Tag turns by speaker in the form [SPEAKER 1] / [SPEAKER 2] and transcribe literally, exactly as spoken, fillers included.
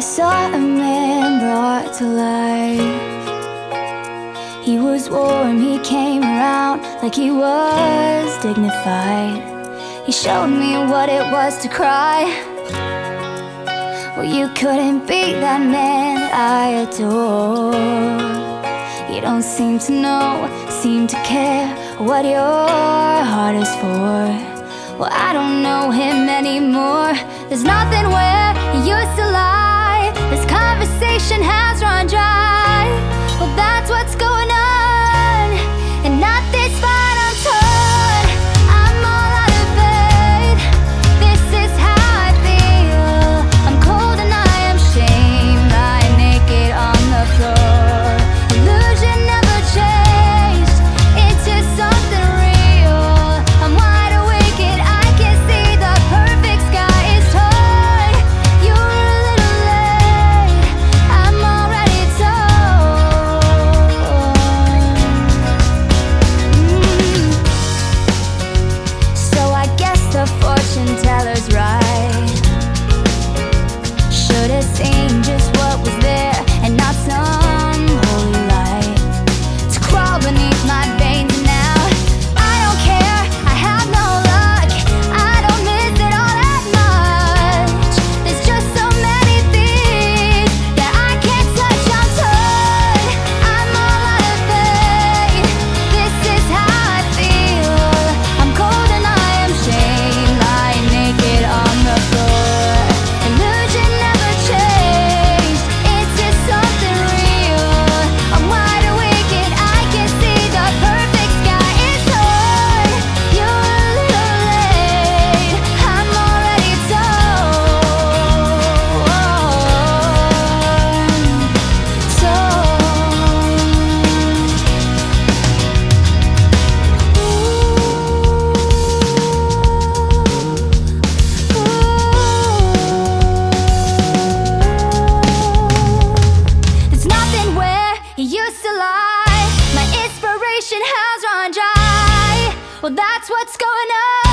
[SPEAKER 1] saw a man brought to life. He was warm, he came around like he was dignified. He showed me what it was to cry. Well, you couldn't beat that man I adore. You don't seem to know, seem to care what your heart is for. Well, I don't know him anymore. There's nothing where he used to lie. This conversation has run dry. Well, that's what's going on, and not this fight I'm torn. I'm all out of faith. This is how I feel. I'm cold and I am shamed, lying naked on the floor. Illusion never changed into something real. I'm wide awake and I can see the perfect sky is torn. You're a little late, I'm already torn. mm. So I guess the fortune teller's right. Should've seen just what was there and not some holy light to crawl beneath my veins. And now I don't care, I have no luck, I don't miss it all that much. There's just so many things that I can't touch. I'm torn, I'm all out of faith. This is how I feel. I'm cold and I am shamed, lying naked on the floor. Illusion never changed into something real. I'm wide awake and I can see the perfect sky is torn. You're a little late, I'm already torn. There's nothing where he used to lie. My inspiration has run dry. Well, that's what's going on.